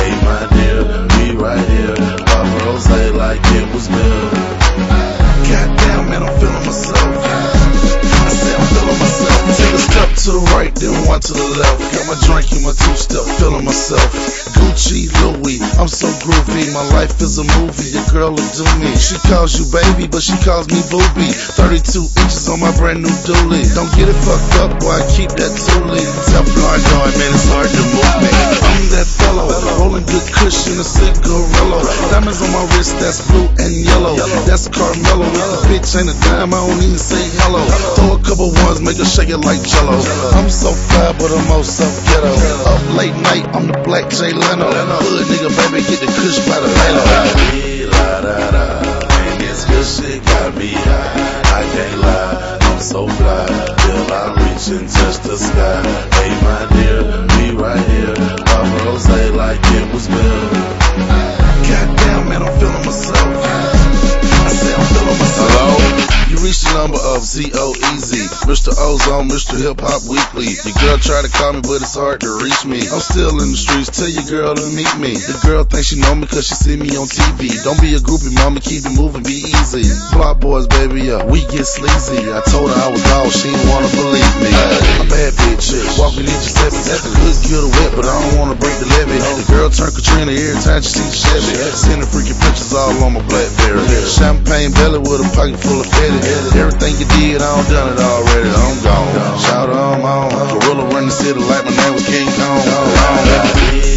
Hey my dear, be right here. Pop rose like it was good. Goddamn man, I'm feeling myself. I say I'm feeling myself. Take a step to the right, then one to the left. Got my drink in my two-step, feeling myself. Gucci, Louis, I'm so groovy. My life is a movie, your girl will do me. She calls you baby, but she calls me booby. 32 inches on my brand new dually. Don't get it fucked up, boy, I keep that toolie. Teflon going, man, it's hard to move me. I'm that fellow, rolling good cushion, a cigarillo. Diamonds on my wrist, that's blue and yellow. That's Carmelo, if the bitch ain't a dime, I don't even say hello. Throw a couple ones, make her shake it like Jello. I'm so fly, but I'm also ghetto. Up late night, I'm the black Jay Leno. Hood nigga, baby, get the kush by the halo. And this good shit got me high. I can't lie, I'm so fly. Till I reach and touch the sky. Hey my dear, be right here. Pop rose like it was good. Goddamn man, I'm feeling myself. I say I'm feeling myself. Hello? You reached the number of Z-O-E-Z, Mr. Ozone, Mr. Hip Hop Weekly. Your girl tried to call me, but it's hard to reach me. I'm still in the streets, tell your girl to meet me. The girl thinks she know me cause she see me on TV. Don't be a groupie, mama, keep it moving, be easy. Block boys, baby, yeah, we get sleazy. I told her I was dog, she didn't wanna believe me. A bad bitch, walking in Giuseppe. Good get her wet, but I don't wanna break the levee. The girl turned Katrina every time she sees Chevy. Sending freaking pictures all on my Blackberry. Champagne belly with a pocket full of Fetty. Everything you did, I done done it already. I'm gone. Shout out, I'm on. Gorilla run the city like my name was King Kong.